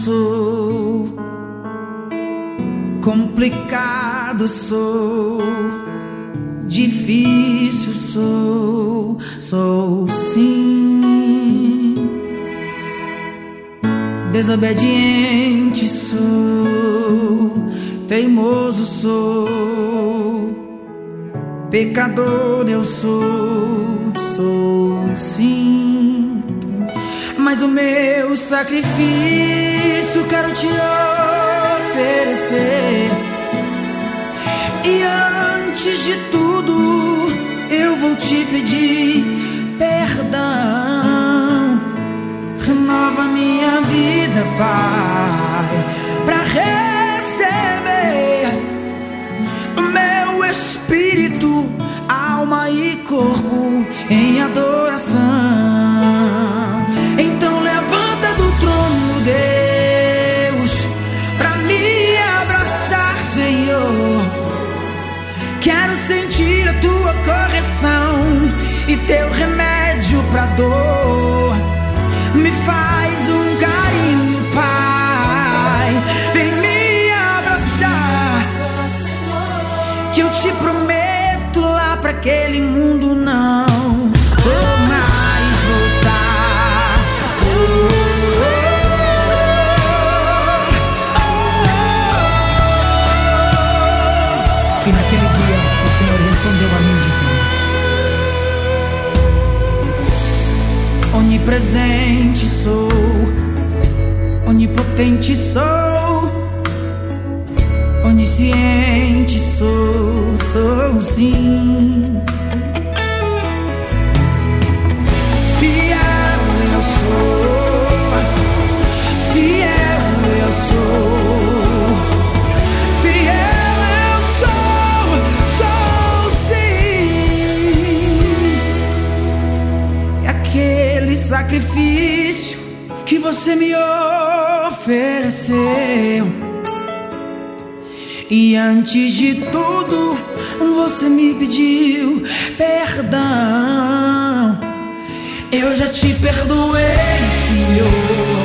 sou, complicado sou, difícil sou, sou sim. Desobediente sou, teimoso sou, pecador eu sou, sou sim. Mas o meu sacrifício quero te oferecer. E antes de tudo eu vou te pedir perdão. Renova minha vida, Pai, pra receber o meu espírito, alma e corpo em adoração. Então levanta do trono, Deus, pra me abraçar, Senhor. Quero sentir a tua correção e teu remédio pra dor. Me faz um carinho, Pai, vem me abraçar, que eu te prometo lá pra aquele mundo não vou mais voltar. E naquele dia o Senhor respondeu a mim dizendo: onipresente sou, onipotente sou, onisciente sou, sou sim. Fiel eu sou, fiel eu sou, fiel eu sou, sou sim. E aquele sacrifício que você me ofereceu, e antes de tudo você me pediu perdão. Eu já te perdoei, filho.